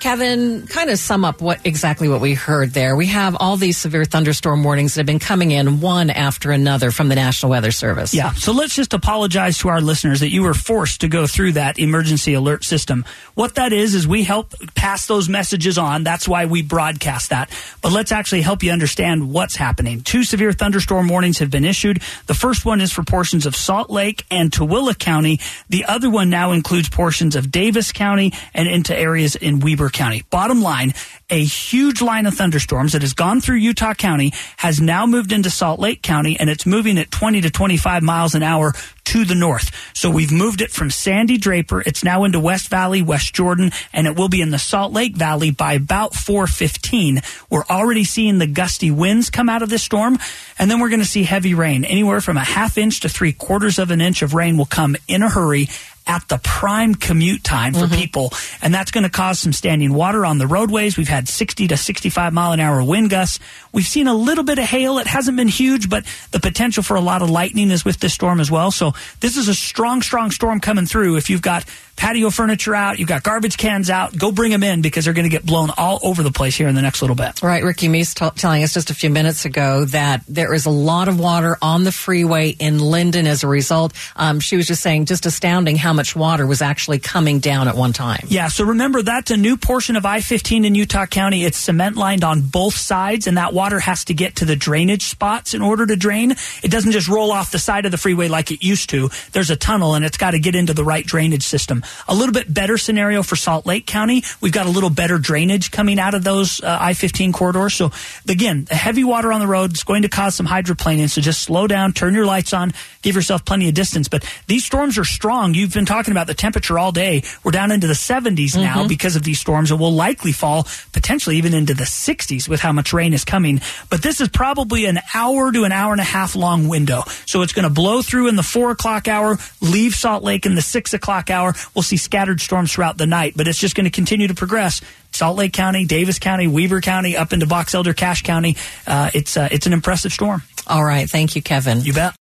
Kevin, kind of sum up exactly what we heard there. We have all these severe thunderstorm warnings that have been coming in one after another from the National Weather Service. Yeah, so let's just apologize to our listeners that you were forced to go through that emergency alert system. What that is we help pass those messages on. That's why we broadcast that. But let's actually help you understand what's happening. 2 severe thunderstorm warnings have been issued. The first one is for portions of Salt Lake and Tooele County. The other one now includes portions of Davis County and into areas in Weber County. Bottom line, a huge line of thunderstorms that has gone through Utah County has now moved into Salt Lake County, and it's moving at 20 to 25 miles an hour to the north. So we've moved it from Sandy Draper. It's now into West Valley, West Jordan, and it will be in the Salt Lake Valley by about 4:15. We're already seeing the gusty winds come out of this storm, and then we're going to see heavy rain. Anywhere from a half inch to 3/4 of an inch of rain will come in a hurry at the prime commute time for people, and that's going to cause some standing water on the roadways. We've had 60 to 65 mile an hour wind gusts. We've seen a little bit of hail. It hasn't been huge, but the potential for a lot of lightning is with this storm as well. So this is a strong storm coming through. If you've got patio furniture out, you've got garbage cans out, go bring them in because they're going to get blown all over the place here in the next little bit. Right. Ricky Meese telling us just a few minutes ago that there is a lot of water on the freeway in Linden as a result. She was just saying, just astounding how much water was actually coming down at one time. Yeah, so remember, that's a new portion of I-15 in Utah County. It's cement lined on both sides, and that water has to get to the drainage spots in order to drain. It doesn't just roll off the side of the freeway like it used to. There's a tunnel, and it's got to get into the right drainage system. A little bit better scenario for Salt Lake County. We've got a little better drainage coming out of those I-15 corridors. So, again, the heavy water on the road is going to cause some hydroplaning, so just slow down, turn your lights on, give yourself plenty of distance. But these storms are strong. You've been talking about the temperature all day. We're down into the 70s now because of these storms, and will likely fall potentially even into the 60s with how much rain is coming. But this is probably an hour to an hour and a half long window. So it's going to blow through in the 4 o'clock hour, leave Salt Lake in the 6 o'clock hour. We'll see scattered storms throughout the night, but it's just going to continue to progress. Salt Lake County, Davis County, Weber County, up into Box Elder, Cache County. It's an impressive storm. All right. Thank you, Kevin. You bet.